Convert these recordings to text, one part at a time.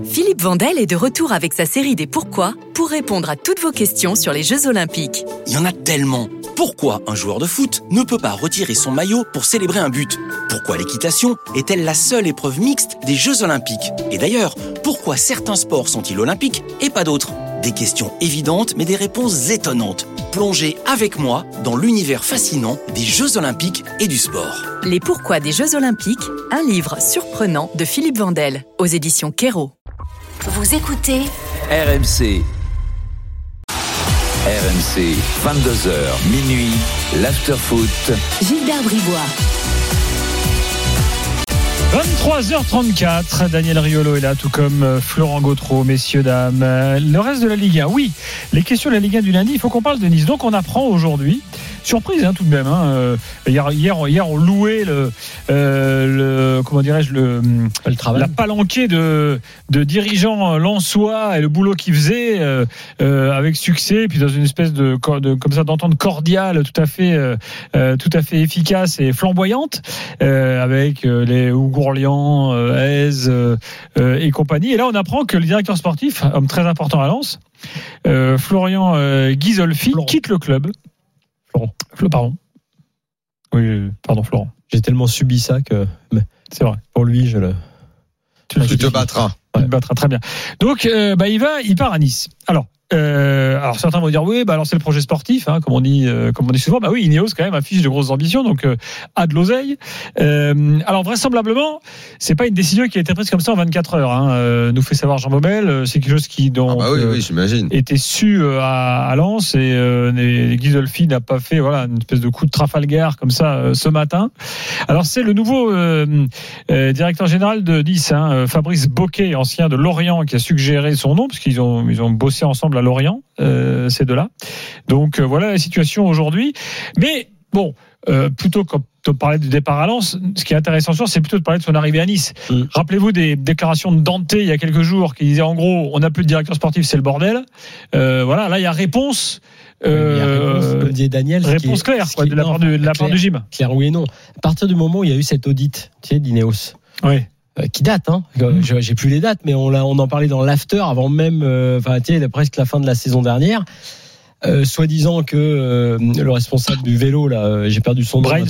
Philippe Vandel est de retour avec sa série des Pourquoi pour répondre à toutes vos questions sur les Jeux Olympiques. Il y en a tellement. Pourquoi un joueur de foot ne peut pas retirer son maillot pour célébrer un but ? Pourquoi l'équitation est-elle la seule épreuve mixte des Jeux Olympiques ? Et d'ailleurs, pourquoi certains sports sont-ils olympiques et pas d'autres ? Des questions évidentes mais des réponses étonnantes. Plongez avec moi dans l'univers fascinant des Jeux Olympiques et du sport. Les Pourquoi des Jeux Olympiques, un livre surprenant de Philippe Vandel, aux éditions Kero. Vous écoutez RMC. RMC, 22h, minuit, l'after-foot. Gilbert Bribois. 23h34, Daniel Riolo est là, tout comme Florent Gautreau, messieurs, dames. Le reste de la Ligue 1, oui, les questions de la Ligue 1 du lundi, il faut qu'on parle de Nice. Donc on apprend aujourd'hui, surprise tout de même, hier on louait comment dirais-je, le travail, la palanquée de dirigeants lensois et le boulot qu'ils faisaient avec succès, puis dans une espèce de comme ça d'entente cordiale tout à fait efficace et flamboyante, avec les Gourlian, Hez et compagnie. Et là, on apprend que le directeur sportif, homme très important à Lens, Florian Ghisolfi, quitte le club. Pardon. Oui, pardon, Florent. J'ai tellement subi ça que. C'est vrai. Pour lui, tu te battras. Tu te battras, très bien. Donc, il part à Nice. Alors certains vont dire oui, alors c'est le projet sportif, comme on dit souvent. Oui, Ineos quand même affiche de grosses ambitions, donc a de l'oseille. Alors vraisemblablement, c'est pas une décision qui a été prise comme ça en 24 heures. Nous fait savoir Jean Bobel, c'est quelque chose qui j'imagine, était su à Lens, et Ghisolfi n'a pas fait une espèce de coup de Trafalgar comme ça ce matin. Alors c'est le nouveau directeur général de Nice, Fabrice Bocquet, ancien de Lorient, qui a suggéré son nom parce qu'ils ont bossé ensemble à Lorient, ces deux-là. Donc voilà la situation aujourd'hui. Mais bon, plutôt que de parler du départ à Lens, ce qui est intéressant, c'est plutôt de parler de son arrivée à Nice. Rappelez-vous des déclarations de Dante il y a quelques jours qui disait en gros, on n'a plus de directeur sportif, c'est le bordel. Là il y a réponse. Comme disait Daniel, réponse claire de la part du gym. Claire oui et non. À partir du moment où il y a eu cette audit, d'Ineos. Oui. Qui date, j'ai plus les dates, mais on en parlait dans l'after avant même, presque la fin de la saison dernière. Soi-disant que le responsable du vélo, là, j'ai perdu son nom.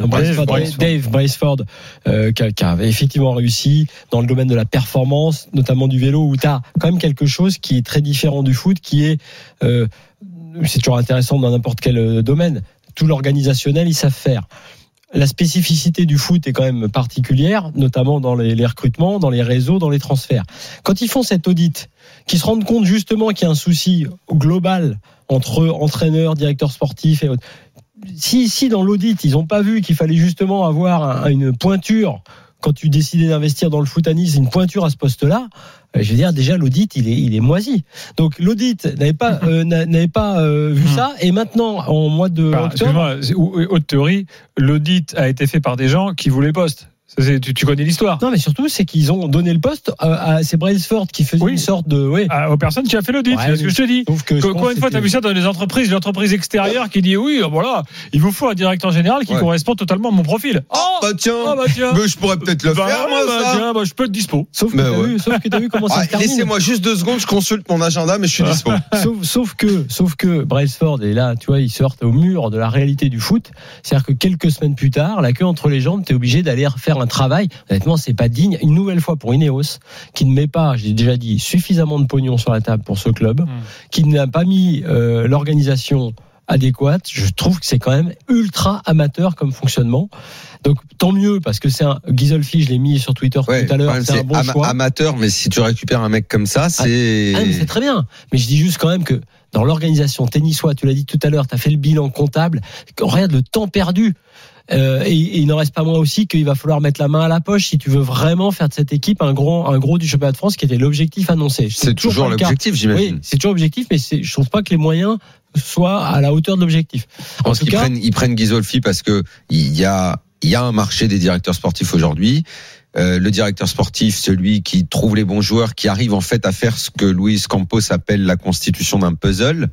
Dave Braceford, qui a effectivement réussi dans le domaine de la performance, notamment du vélo, où tu as quand même quelque chose qui est très différent du foot, qui est, c'est toujours intéressant dans n'importe quel domaine, tout l'organisationnel, ils savent faire. La spécificité du foot est quand même particulière, notamment dans les recrutements, dans les réseaux, dans les transferts. Quand ils font cet audit, qu'ils se rendent compte justement qu'il y a un souci global entre entraîneurs, directeurs sportifs et autres. Si dans l'audit, ils n'ont pas vu qu'il fallait justement avoir une pointure, quand tu décidais d'investir dans le foot à Nice, une pointure à ce poste-là, je veux dire, déjà, l'audit, il est moisi. Donc, l'audit n'avait pas vu ça. Et maintenant, en mois de octobre. Excuse-moi, haute théorie, l'audit a été fait par des gens qui voulaient le poste. Tu connais l'histoire. Non, mais surtout, c'est qu'ils ont donné le poste à ces Brailsford qui faisaient une sorte de. Aux personnes qui a fait l'audit, c'est ce que je te dis. Combien de fois t'as vu ça dans les entreprises, l'entreprise extérieure qui dit oui, voilà, il vous faut un directeur général qui correspond totalement à mon profil. Tiens. Mais je pourrais peut-être le faire, moi, ça. Je peux être dispo. Sauf que t'as vu comment ça se termine. Laissez-moi juste 2 secondes, je consulte mon agenda, mais je suis dispo. Sauf que Brailsford est là, tu vois, il se heurte au mur de la réalité du foot. C'est-à-dire que quelques semaines plus tard, la queue entre les jambes, t'es obligé d'aller faire un travail. Honnêtement, c'est pas digne. Une nouvelle fois pour Ineos, qui ne met pas, j'ai déjà dit, suffisamment de pognon sur la table pour ce club, qui n'a pas mis l'organisation adéquate. Je trouve que c'est quand même ultra amateur comme fonctionnement. Donc tant mieux, parce que c'est un Ghisolfi, je l'ai mis sur Twitter tout à l'heure, c'est un bon choix. Amateur, mais si tu récupères un mec comme ça, c'est... mais c'est très bien. Mais je dis juste quand même que dans l'organisation tennissois, tu l'as dit tout à l'heure, tu as fait le bilan comptable, regarde le temps perdu. Et il n'en reste pas moins aussi qu'il va falloir mettre la main à la poche si tu veux vraiment faire de cette équipe un gros du championnat de France, qui était l'objectif annoncé. C'est toujours l'objectif, j'imagine. Oui, c'est toujours l'objectif, mais je trouve pas que les moyens soient à la hauteur de l'objectif. Je pense qu'ils prennent Ghisolfi parce que il y a un marché des directeurs sportifs aujourd'hui. Le directeur sportif, celui qui trouve les bons joueurs, qui arrive en fait à faire ce que Luis Campos appelle la constitution d'un puzzle.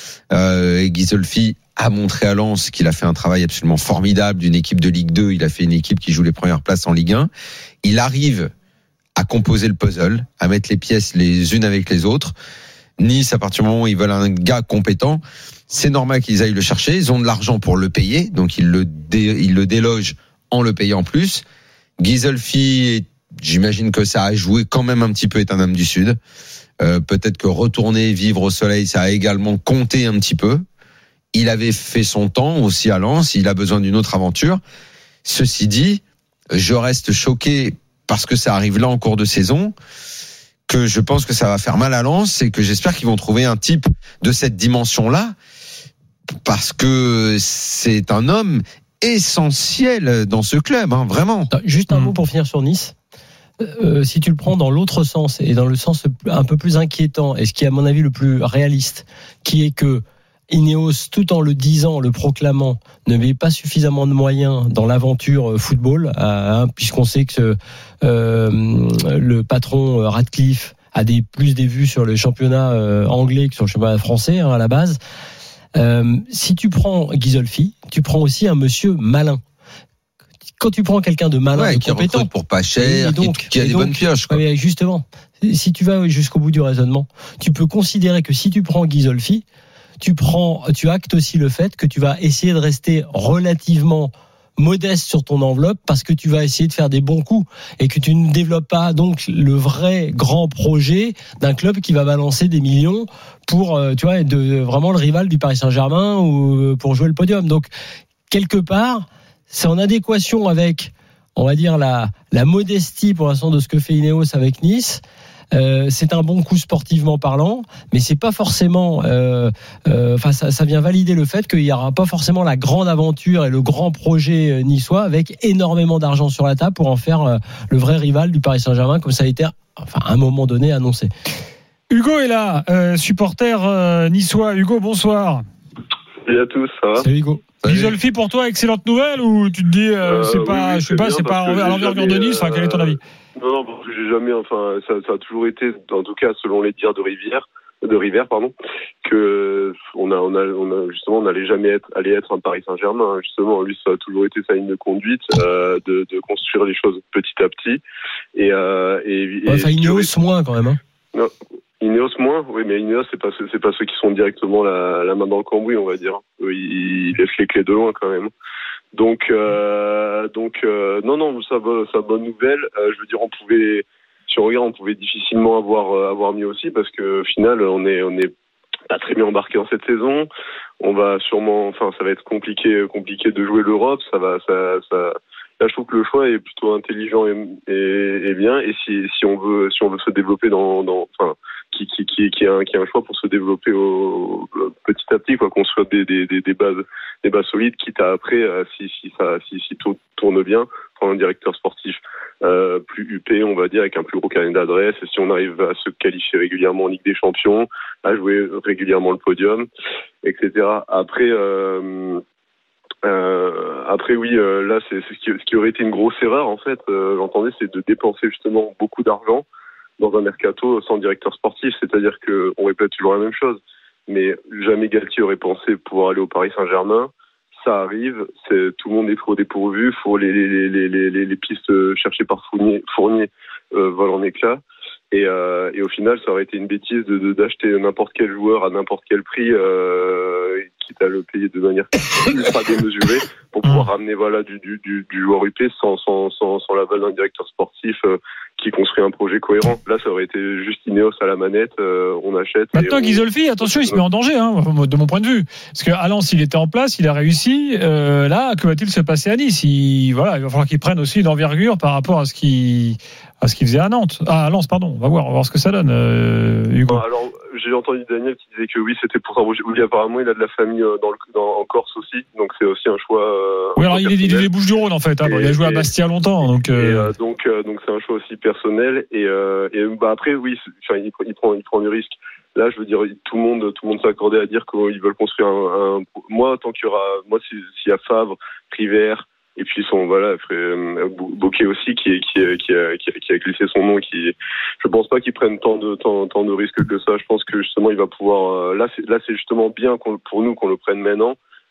Et Ghisolfi a montré à Lens qu'il a fait un travail absolument formidable d'une équipe de Ligue 2. Il a fait une équipe qui joue les premières places en Ligue 1. Il arrive à composer le puzzle, à mettre les pièces les unes avec les autres. Nice, à partir du moment où ils veulent un gars compétent, c'est normal qu'ils aillent le chercher. Ils ont de l'argent pour le payer, donc ils le délogent en le payant plus. Ghisolfi, j'imagine que ça a joué quand même un petit peu, est un homme du Sud. Peut-être que retourner vivre au soleil, ça a également compté un petit peu. Il avait fait son temps aussi à Lens, il a besoin d'une autre aventure. Ceci dit, je reste choqué parce que ça arrive là en cours de saison, que je pense que ça va faire mal à Lens et que j'espère qu'ils vont trouver un type de cette dimension-là, parce que c'est un homme essentiel dans ce club, hein, vraiment. Juste un mot pour finir sur Nice. Si tu le prends dans l'autre sens et dans le sens un peu plus inquiétant, et ce qui est à mon avis le plus réaliste, qui est que Ineos, tout en le disant, le proclamant, ne met pas suffisamment de moyens dans l'aventure football, puisqu'on sait que le patron Radcliffe a plus des vues sur le championnat anglais que sur le championnat français, à la base. Si tu prends Ghisolfi, tu prends aussi un monsieur malin. Quand tu prends quelqu'un de malin, de qui compétent, recrute pour pas cher, qui a des bonnes pioches, quoi. Justement, si tu vas jusqu'au bout du raisonnement, tu peux considérer que si tu prends Ghisolfi, tu actes aussi le fait que tu vas essayer de rester relativement modeste sur ton enveloppe, parce que tu vas essayer de faire des bons coups et que tu ne développes pas donc le vrai grand projet d'un club qui va balancer des millions pour être vraiment le rival du Paris Saint-Germain ou pour jouer le podium. Donc quelque part, c'est en adéquation avec, on va dire, la modestie pour l'instant de ce que fait Ineos avec Nice. C'est un bon coup sportivement parlant, mais c'est pas forcément. Ça vient valider le fait qu'il y aura pas forcément la grande aventure et le grand projet niçois avec énormément d'argent sur la table pour en faire le vrai rival du Paris Saint-Germain, comme ça a été, à un moment donné, annoncé. Hugo est là, supporter niçois. Hugo, bonsoir. Salut à tous, ça va? Salut Hugo. Ghisolfi, pour toi, excellente nouvelle, ou tu te dis c'est pas, je sais pas, c'est pas à l'envergure de Nice. Quel est ton avis? Non, parce que j'ai jamais, ça a toujours été, en tout cas selon les dires de Rivière, que on n'allait jamais être un Paris Saint-Germain. Justement, lui, ça a toujours été sa ligne de conduite, de construire les choses petit à petit. Ineos moins quand même. Hein. Non, Ineos moins, oui, mais Ineos c'est pas ceux qui sont directement la main dans le cambouis, on va dire. Eux, ils laissent les clés de loin quand même. Donc non, ça bonne nouvelle. Je veux dire, si on regarde, on pouvait difficilement avoir mieux aussi, parce que au final, on est pas très bien embarqué dans cette saison. On va sûrement, ça va être compliqué de jouer l'Europe. Là, je trouve que le choix est plutôt intelligent et bien. Et si on veut se développer qui est un choix pour se développer petit à petit, quoi, construire des bases solides, quitte à après, si tout tourne bien, prendre un directeur sportif plus huppé, on va dire, avec un plus gros carnet d'adresses, et si on arrive à se qualifier régulièrement en Ligue des Champions, à jouer régulièrement le podium, etc. Après oui, là c'est ce qui aurait été une grosse erreur en fait, j'entendais, c'est de dépenser justement beaucoup d'argent dans un mercato sans directeur sportif, c'est-à-dire que on répète toujours la même chose, mais jamais Galtier aurait pensé pouvoir aller au Paris Saint-Germain. Ça arrive, tout le monde est trop dépourvu, faut les pistes cherchées par Fournier volent en éclats. Et au final, ça aurait été une bêtise d'acheter n'importe quel joueur à n'importe quel prix, quitte à le payer de manière ultra démesurée, pour pouvoir ramener du joueur UP sans l'aval d'un directeur sportif qui construit un projet cohérent. Là, ça aurait été juste Ineos à la manette, on achète. Maintenant, Ghisolfi, attention, il se met en danger, de mon point de vue. Parce qu'à Lens, il était en place, il a réussi. Là, que va-t-il se passer à Nice? Il va falloir qu'il prenne aussi une envergure par rapport à ce qu'il faisait à Nantes. À Lens, pardon. On va voir ce que ça donne, Hugo. Alors, j'ai entendu Daniel qui disait que oui, c'était pour s'embaucher. Oui, apparemment, il a de la famille en Corse aussi, donc c'est aussi un choix. Oui, alors il est des Bouches-du-Rhône en fait. Il a joué à Bastia longtemps, donc c'est un choix aussi personnel. Et après, oui, il prend du risque. Là, je veux dire, tout le monde s'accordait à dire qu'ils veulent construire moi, tant qu'il y aura, s'il y a Favre, Rivère, et puis Bocquet aussi qui a glissé son nom, je pense pas qu'il prenne tant de risques que ça. Je pense que justement il va pouvoir là c'est justement bien pour nous qu'on le prenne maintenant,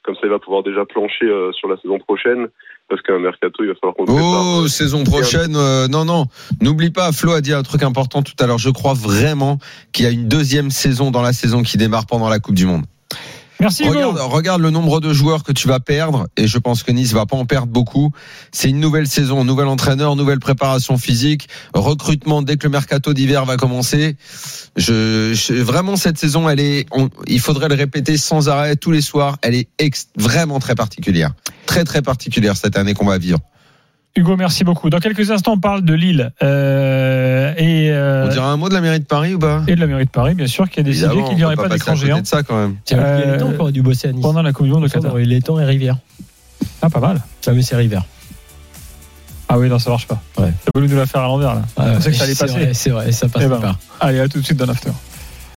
Comme ça, il va pouvoir déjà plancher sur la saison prochaine. Parce qu'un mercato, il va falloir qu'on prépare. Saison prochaine, non. N'oublie pas, Flo a dit un truc important tout à l'heure. Je crois vraiment qu'il y a une deuxième saison dans la saison qui démarre pendant la Coupe du Monde. Merci Hugo. Regarde le nombre de joueurs que tu vas perdre, et je pense que Nice va pas en perdre beaucoup. C'est une nouvelle saison, nouvel entraîneur, nouvelle préparation physique, recrutement dès que le mercato d'hiver va commencer. Vraiment cette saison, il faudrait le répéter sans arrêt tous les soirs. Elle est vraiment très particulière, très très particulière cette année qu'on va vivre. Hugo, merci beaucoup. Dans quelques instants, on parle de Lille. On dirait un mot de la mairie de Paris ou pas ? Et de la mairie de Paris, bien sûr, qui a décidé qu'il n'y aurait pas d'écran géant. De ça, quand même. Tiens, il est temps qu'on aurait dû bosser à Nice. Pendant la Coupe du Monde de Qatar. Il est temps et Rivière. Ah, pas mal. Ça, mais c'est Rivière. Ah oui, non, ça marche pas. Ouais. T'as voulu nous la faire à l'envers, là. On sait que ça allait passer. C'est vrai, ça passe pas. Allez, à tout de suite dans l'after.